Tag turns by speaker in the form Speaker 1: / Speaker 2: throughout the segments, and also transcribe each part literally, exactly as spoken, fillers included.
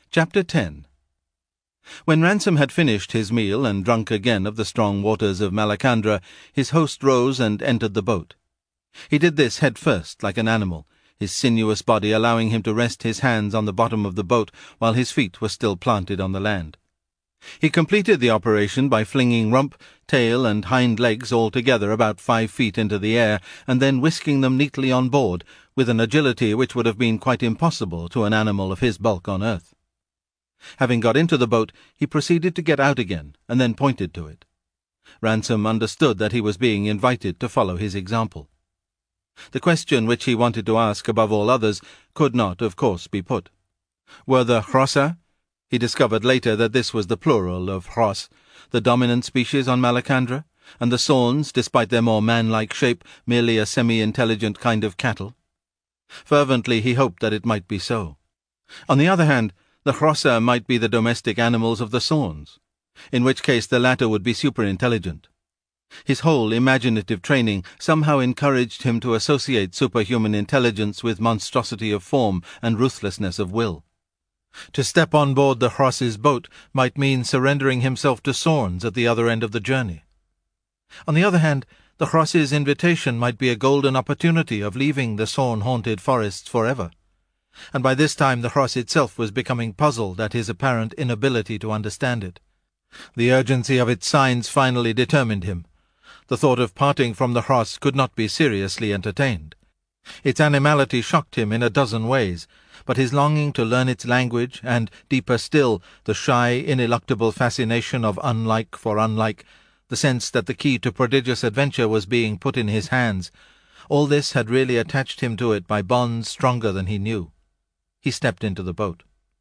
Speaker 1: Chapter ten. When Ransom had finished his meal and drunk again of the strong waters of Malacandra, his host rose and entered the boat. He did this head first, like an animal, his sinuous body allowing him to rest his hands on the bottom of the boat while his feet were still planted on the land. He completed the operation by flinging rump, tail, and hind legs all together about five feet into the air, and then whisking them neatly on board, with an agility which would have been quite impossible to an animal of his bulk on earth. Having got into the boat, he proceeded to get out again, and then pointed to it. Ransom understood that he was being invited to follow his example. The question which he wanted to ask above all others could not, of course, be put. Were the Hrossa— he discovered later that this was the plural of Hross— the dominant species on Malacandra, and the Sorns, despite their more man-like shape, merely a semi-intelligent kind of cattle? Fervently he hoped that it might be so. On the other hand, the Hrossa might be the domestic animals of the Sorns, in which case the latter would be super-intelligent. His whole imaginative training somehow encouraged him to associate superhuman intelligence with monstrosity of form and ruthlessness of will. To step on board the Hross's boat might mean surrendering himself to Sorns at the other end of the journey. On the other hand, the Hross's invitation might be a golden opportunity of leaving the Sorn-haunted forests forever. And by this time the Hross itself was becoming puzzled at his apparent inability to understand it. The urgency of its signs finally determined him. The thought of parting from the Hross could not be seriously entertained. Its animality shocked him in a dozen ways, but his longing to learn its language, and, deeper still, the shy, ineluctable fascination of unlike for unlike, the sense that the key to prodigious adventure was being put in his hands, all this had really attached him to it by bonds stronger than he knew. He stepped into the boat.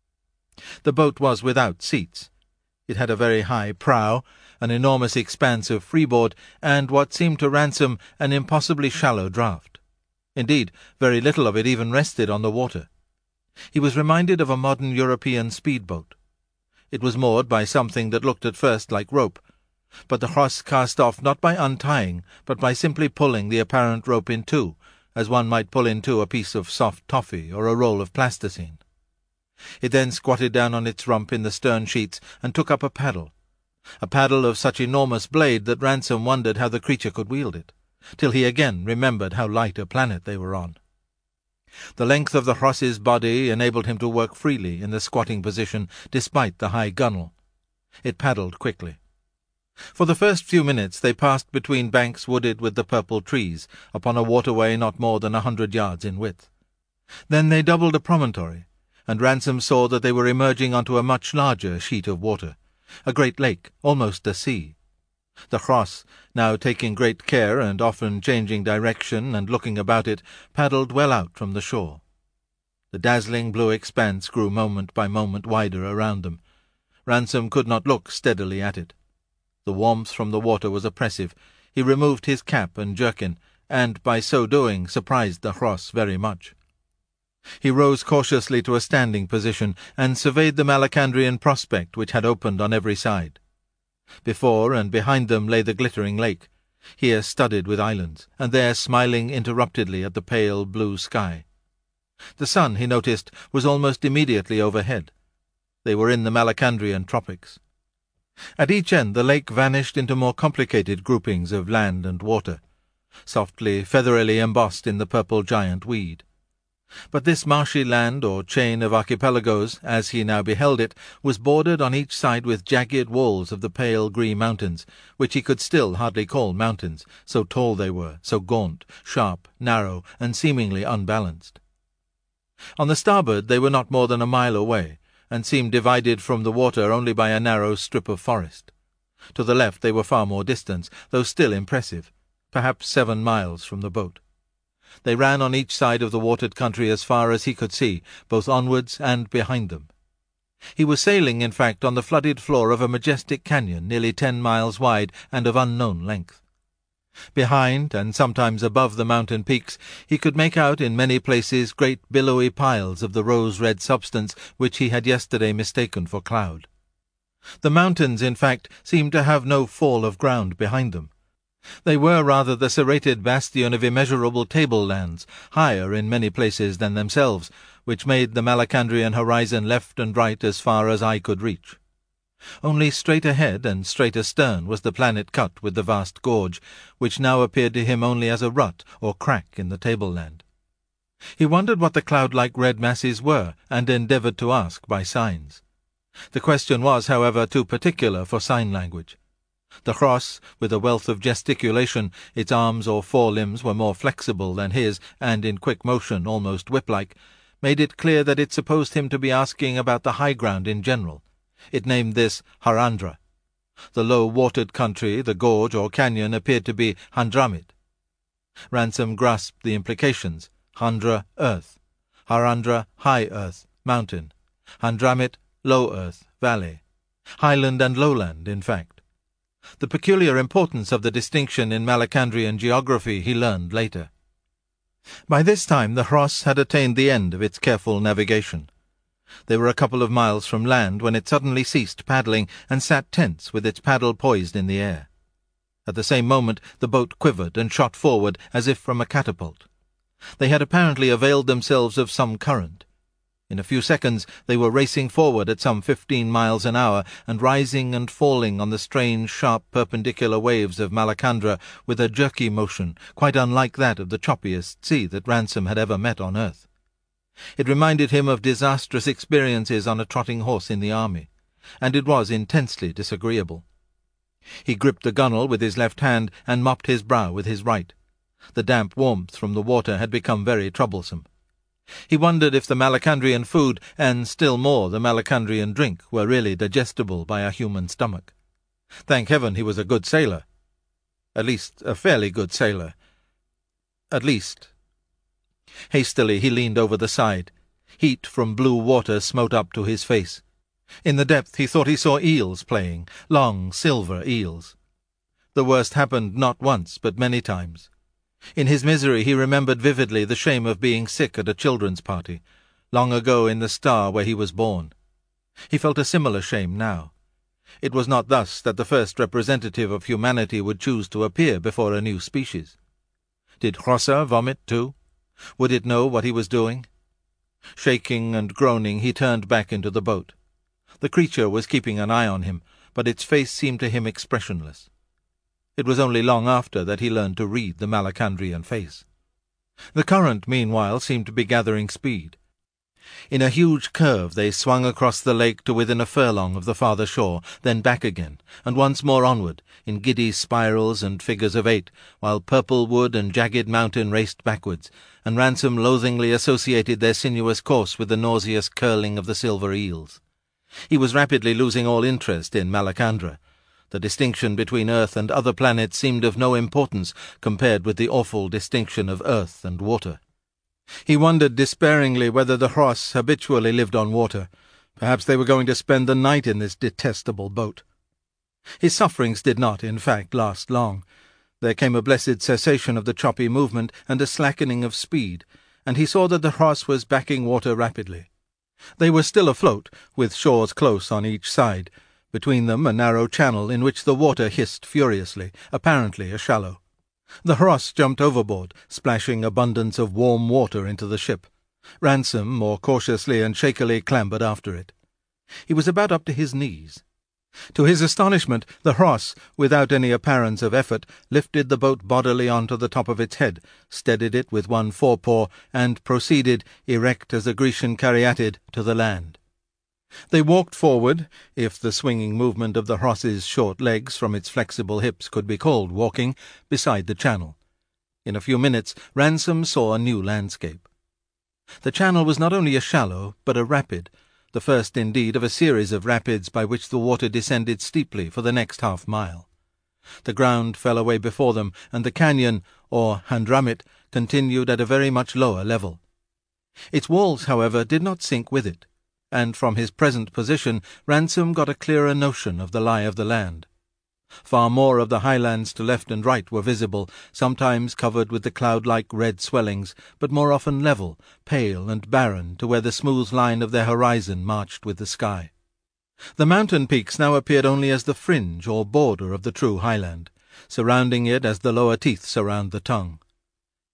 Speaker 1: The boat was without seats. It had a very high prow, an enormous expanse of freeboard, and what seemed to Ransom an impossibly shallow draught. Indeed, very little of it even rested on the water. He was reminded of a modern European speedboat. It was moored by something that looked at first like rope, but the Hross cast off not by untying, but by simply pulling the apparent rope in two, as one might pull in two a piece of soft toffee or a roll of plasticine. It then squatted down on its rump in the stern sheets and took up a paddle, a paddle of such enormous blade that Ransom wondered how the creature could wield it, till he again remembered how light a planet they were on. The length of the Hross's body enabled him to work freely in the squatting position despite the high gunwale. It paddled quickly. For the first few minutes they passed between banks wooded with the purple trees, upon a waterway not more than a hundred yards in width. Then they doubled a promontory, and Ransom saw that they were emerging onto a much larger sheet of water, a great lake, almost a sea. The Hross, now taking great care and often changing direction and looking about it, paddled well out from the shore. The dazzling blue expanse grew moment by moment wider around them. Ransom could not look steadily at it. The warmth from the water was oppressive. He removed his cap and jerkin, and by so doing surprised the Hross very much. He rose cautiously to a standing position, and surveyed the Malacandrian prospect which had opened on every side. Before and behind them lay the glittering lake, here studded with islands, and there smiling interruptedly at the pale blue sky. The sun, he noticed, was almost immediately overhead. They were in the Malacandrian tropics. At each end the lake vanished into more complicated groupings of land and water, softly, featherily embossed in the purple giant weed. But this marshy land or chain of archipelagos, as he now beheld it, was bordered on each side with jagged walls of the pale green mountains, which he could still hardly call mountains, so tall they were, so gaunt, sharp, narrow, and seemingly unbalanced. On the starboard they were not more than a mile away, and seemed divided from the water only by a narrow strip of forest. To the left they were far more distant, though still impressive, perhaps seven miles from the boat. They ran on each side of the watered country as far as he could see, both onwards and behind them. He was sailing, in fact, on the flooded floor of a majestic canyon nearly ten miles wide and of unknown length. Behind, and sometimes above the mountain peaks, he could make out in many places great billowy piles of the rose-red substance which he had yesterday mistaken for cloud. The mountains, in fact, seemed to have no fall of ground behind them. They were rather the serrated bastion of immeasurable tablelands, higher in many places than themselves, which made the Malacandrian horizon left and right as far as eye could reach. Only straight ahead and straight astern was the planet cut with the vast gorge, which now appeared to him only as a rut or crack in the tableland. He wondered what the cloud-like red masses were, and endeavoured to ask by signs. The question was, however, too particular for sign language. The Hross, with a wealth of gesticulation, its arms or forelimbs were more flexible than his, and in quick motion, almost whip-like, made it clear that it supposed him to be asking about the high ground in general. It named this Harandra. The low-watered country, the gorge or canyon, appeared to be Handramit. Ransom grasped the implications. Handra, earth. Harandra, high earth, mountain. Handramit, low earth, valley. Highland and lowland, in fact. The peculiar importance of the distinction in Malacandrian geography he learned later. By this time the Hross had attained the end of its careful navigation. They were a couple of miles from land when it suddenly ceased paddling and sat tense with its paddle poised in the air. At the same moment the boat quivered and shot forward as if from a catapult. They had apparently availed themselves of some current. In a few seconds they were racing forward at some fifteen miles an hour and rising and falling on the strange, sharp, perpendicular waves of Malacandra with a jerky motion quite unlike that of the choppiest sea that Ransom had ever met on earth. It reminded him of disastrous experiences on a trotting horse in the army, and it was intensely disagreeable. He gripped the gunwale with his left hand and mopped his brow with his right. The damp warmth from the water had become very troublesome. He wondered if the Malacandrian food, and still more the Malacandrian drink, were really digestible by a human stomach. Thank heaven he was a good sailor. At least a fairly good sailor. At least... Hastily he leaned over the side. Heat from blue water smote up to his face. In the depth he thought he saw eels playing, long silver eels. The worst happened not once, but many times. In his misery he remembered vividly the shame of being sick at a children's party, long ago in the star where he was born. He felt a similar shame now. It was not thus that the first representative of humanity would choose to appear before a new species. Did Hrossa vomit too? Would it know what he was doing? Shaking and groaning, he turned back into the boat. The creature was keeping an eye on him, but its face seemed to him expressionless. It was only long after that he learned to read the Malacandrian face. The current, meanwhile, seemed to be gathering speed. In a huge curve they swung across the lake to within a furlong of the farther shore, then back again, and once more onward, in giddy spirals and figures of eight, while purple wood and jagged mountain raced backwards, and Ransom loathingly associated their sinuous course with the nauseous curling of the silver eels. He was rapidly losing all interest in Malacandra. The distinction between Earth and other planets seemed of no importance compared with the awful distinction of earth and water. He wondered despairingly whether the Hross habitually lived on water. Perhaps they were going to spend the night in this detestable boat. His sufferings did not, in fact, last long. There came a blessed cessation of the choppy movement and a slackening of speed, and he saw that the Hross was backing water rapidly. They were still afloat, with shores close on each side, between them a narrow channel in which the water hissed furiously, apparently a shallow. The Hross jumped overboard, splashing abundance of warm water into the ship. Ransom, more cautiously and shakily, clambered after it. He was about up to his knees. To his astonishment, the Hross, without any appearance of effort, lifted the boat bodily onto the top of its head, steadied it with one forepaw, and proceeded, erect as a Grecian caryatid, to the land. They walked forward, if the swinging movement of the Hross's short legs from its flexible hips could be called walking, beside the channel. In a few minutes Ransom saw a new landscape. The channel was not only a shallow, but a rapid, the first indeed of a series of rapids by which the water descended steeply for the next half-mile. The ground fell away before them, and the canyon, or Handramit, continued at a very much lower level. Its walls, however, did not sink with it, and from his present position Ransom got a clearer notion of the lie of the land. Far more of the highlands to left and right were visible, sometimes covered with the cloud-like red swellings, but more often level, pale and barren to where the smooth line of their horizon marched with the sky. The mountain peaks now appeared only as the fringe or border of the true highland, surrounding it as the lower teeth surround the tongue.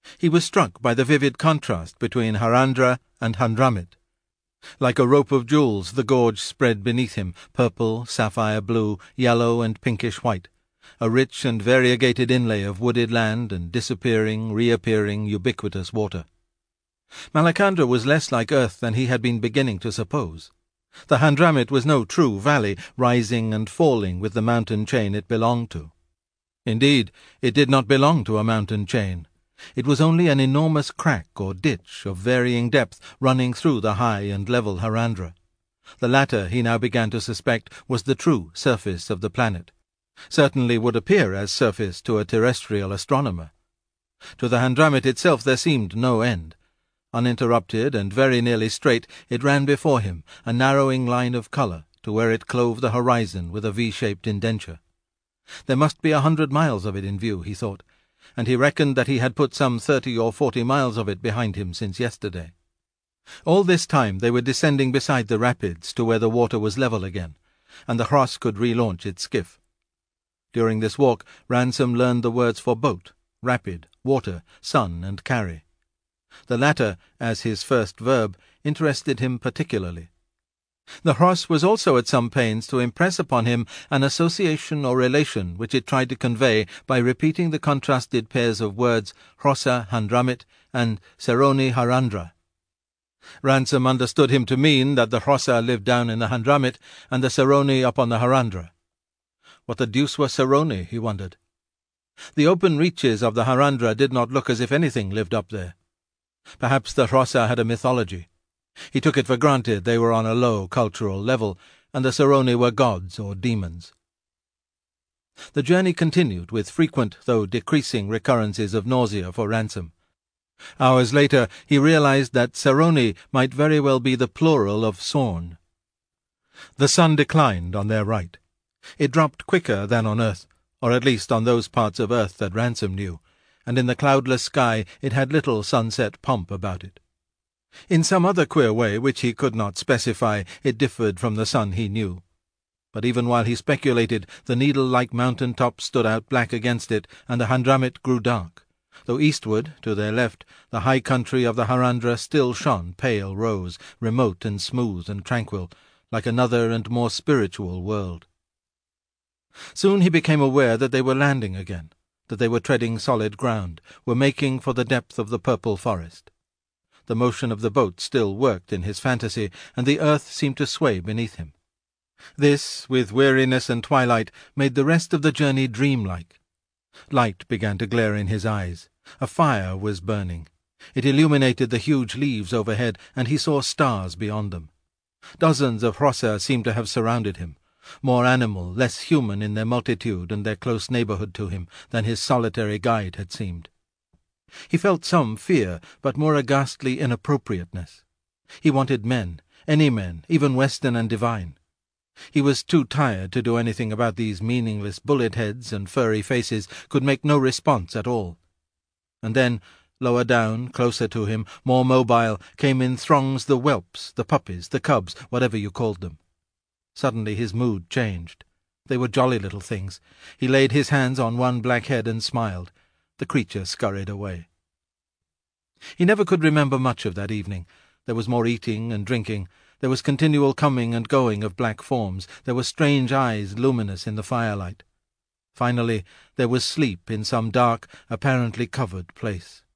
Speaker 1: He was struck by the vivid contrast between Harandra and Handramit. Like a rope of jewels the gorge spread beneath him, purple, sapphire blue, yellow and pinkish white, a rich and variegated inlay of wooded land and disappearing, reappearing, ubiquitous water. Malacandra was less like earth than he had been beginning to suppose. The Handramit was no true valley, rising and falling with the mountain chain it belonged to. Indeed, it did not belong to a mountain chain. It was only an enormous crack or ditch of varying depth running through the high and level Harandra. The latter, he now began to suspect, was the true surface of the planet. Certainly would appear as surface to a terrestrial astronomer. To the Handramit itself there seemed no end. Uninterrupted and very nearly straight, it ran before him, a narrowing line of colour, to where it clove the horizon with a V-shaped indenture. There must be a hundred miles of it in view, he thought, and he reckoned that he had put some thirty or forty miles of it behind him since yesterday. All this time they were descending beside the rapids to where the water was level again, and the Hross could relaunch its skiff. During this walk Ransom learned the words for boat, rapid, water, sun, and carry. The latter, as his first verb, interested him particularly. The Hross was also at some pains to impress upon him an association or relation which it tried to convey by repeating the contrasted pairs of words Hrossa Handramit and Seroni Harandra. Ransom understood him to mean that the Hrossa lived down in the Handramit and the Seroni up on the Harandra. What the deuce were Seroni, he wondered. The open reaches of the Harandra did not look as if anything lived up there. Perhaps the Hrossa had a mythology. He took it for granted they were on a low cultural level, and the Seroni were gods or demons. The journey continued, with frequent though decreasing recurrences of nausea for Ransom. Hours later he realized that Seroni might very well be the plural of Sorn. The sun declined on their right. It dropped quicker than on Earth, or at least on those parts of Earth that Ransom knew, and in the cloudless sky it had little sunset pomp about it. In some other queer way, which he could not specify, it differed from the sun he knew. But even while he speculated, the needle-like mountain tops stood out black against it, and the Handramit grew dark, though eastward, to their left, the high country of the Harandra still shone pale rose, remote and smooth and tranquil, like another and more spiritual world. Soon he became aware that they were landing again, that they were treading solid ground, were making for the depth of the purple forest. The motion of the boat still worked in his fantasy, and the earth seemed to sway beneath him. This, with weariness and twilight, made the rest of the journey dreamlike. Light began to glare in his eyes. A fire was burning. It illuminated the huge leaves overhead, and he saw stars beyond them. Dozens of Hrossa seemed to have surrounded him, more animal, less human in their multitude and their close neighbourhood to him than his solitary guide had seemed. He felt some fear, but more a ghastly inappropriateness. He wanted men, any men, even Western and divine. He was too tired to do anything about these meaningless bullet heads, and furry faces could make no response at all. And then, lower down, closer to him, more mobile, came in throngs the whelps, the puppies, the cubs, whatever you called them. Suddenly his mood changed. They were jolly little things. He laid his hands on one black head and smiled. The creature scurried away. He never could remember much of that evening. There was more eating and drinking. There was continual coming and going of black forms. There were strange eyes luminous in the firelight. Finally, there was sleep in some dark, apparently covered place.